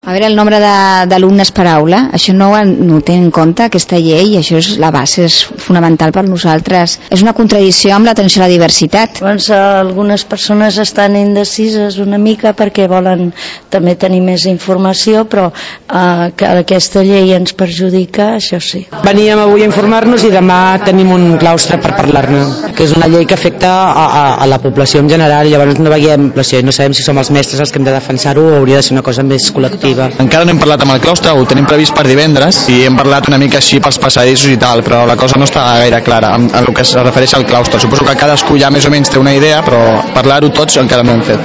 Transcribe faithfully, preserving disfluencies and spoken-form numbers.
A veure, el nombre d'alumnes per aula, això no ho, no ho té en compte aquesta llei, i això és la base, és fonamental per nosaltres. És una contradicció amb l'atenció a la diversitat. Doncs algunes persones estan indecises una mica perquè volen també tenir més informació, però eh, que aquesta llei ens perjudica, això sí. Veníem avui a informar-nos i demà tenim un claustre per parlar-ne, que és una llei que afecta a, a, a la població en general, i llavors no veiem, no sabem si som els mestres els que hem de defensar-ho o hauria de ser una cosa més col·lectiva. Encara no hem parlat amb el claustre, ho tenim previst per divendres i hem parlat una mica així pels passadissos i tal, però la cosa no està gaire clara en, en el que es refereix al claustre. Suposo que cadascú ja més o menys té una idea, però parlar-ho tots encara no hem fet.